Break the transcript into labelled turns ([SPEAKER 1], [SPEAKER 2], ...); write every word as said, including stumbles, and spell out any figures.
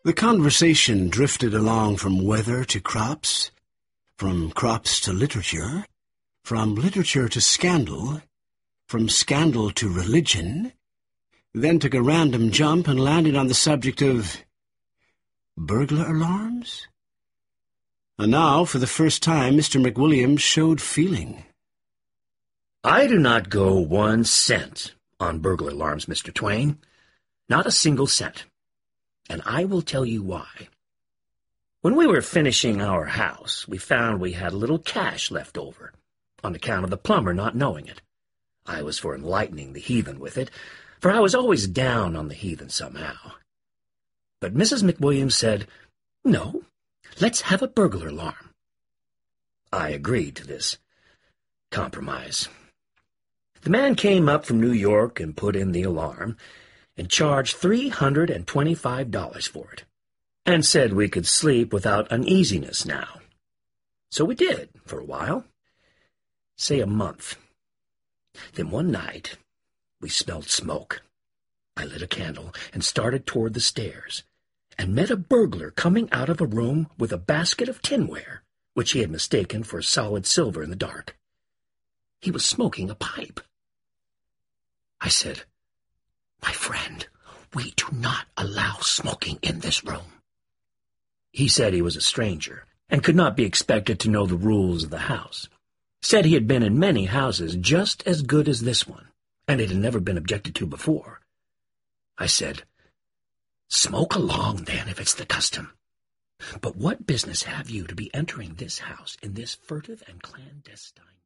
[SPEAKER 1] The conversation drifted along from weather to crops, from crops to literature, from literature to scandal, from scandal to religion, then took a random jump and landed on the subject of burglar alarms. And now, for the first time, Mister McWilliams showed feeling.
[SPEAKER 2] I do not go one cent on burglar alarms, Mister Twain. Not a single cent. And I will tell you why. When we were finishing our house, we found we had a little cash left over, on account of the plumber not knowing it. I was for enlightening the heathen with it, for I was always down on the heathen somehow. But Missus McWilliams said, "No, let's have a burglar alarm." I agreed to this compromise. The man came up from New York and put in the alarm, and charged three hundred and twenty-five dollars for it, and said we could sleep without uneasiness now. So we did, for a while, say a month. Then one night, we smelled smoke. I lit a candle and started toward the stairs, and met a burglar coming out of a room with a basket of tinware, which he had mistaken for solid silver in the dark. He was smoking a pipe. I said, "My friend, we do not allow smoking in this room." He said he was a stranger, and could not be expected to know the rules of the house. Said he had been in many houses just as good as this one, and it had never been objected to before. I said, "Smoke along, then, if it's the custom. But what business have you to be entering this house in this furtive and clandestine